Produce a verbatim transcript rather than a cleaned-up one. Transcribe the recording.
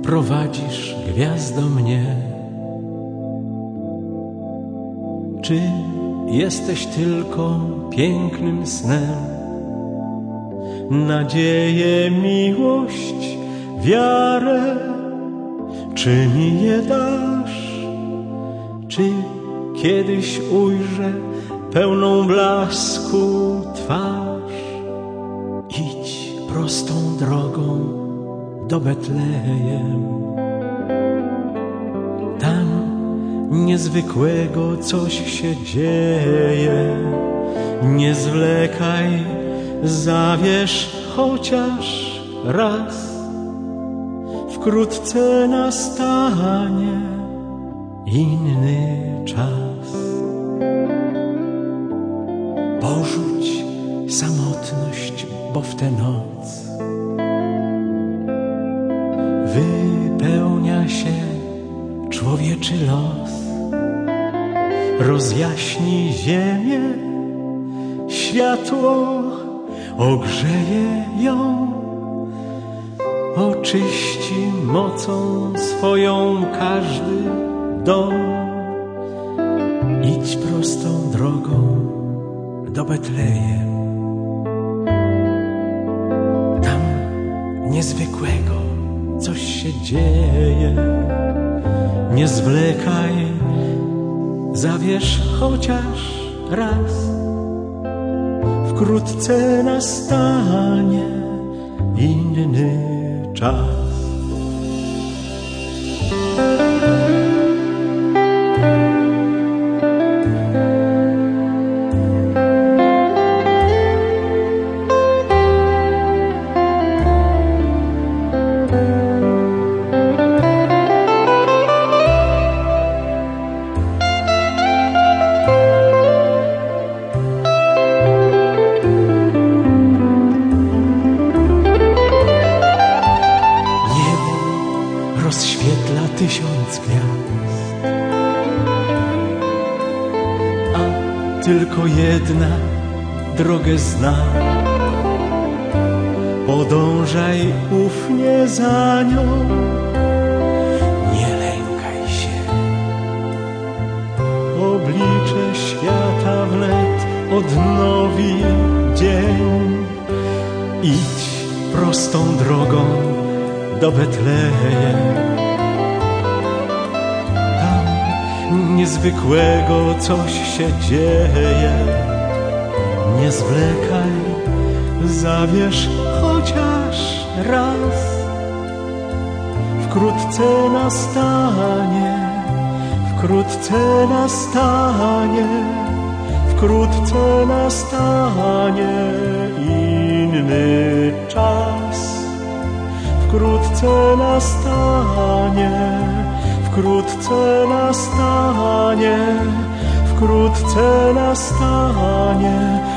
prowadzisz, gwiazdo, mnie. Czy jesteś tylko pięknym snem? Nadzieję, miłość, wiarę, czy mi je dasz? Czy kiedyś ujrzę pełną blasku twarz? Idź prostą drogą do Betlejem. Tam niezwykłego coś się dzieje. Nie zwlekaj, zawierz chociaż raz. Wkrótce nastanie inny czas. Porzuć samotność, bo w tę noc wypełnia się człowieczy los. Rozjaśni ziemię, światło ogrzeje ją, oczyści mocą swoją każdy dom. Idź prostą drogą do Betlejem. Tam niezwykłego coś się dzieje. Nie zwlekaj, zawierz chociaż raz. Wkrótce nastanie inny czas. Rozświetla tysiąc gwiazd, a tylko jedna drogę zna. Podążaj ufnie za nią, nie lękaj się. Oblicze świata wnet odnowi dzień. Idź prostą drogą do Betlejem. Tam niezwykłego coś się dzieje. Nie zwlekaj, zawierz chociaż raz. Wkrótce nastanie, wkrótce nastanie, wkrótce nastanie inny czas. Wkrótce nastanie, wkrótce nastanie, wkrótce nastanie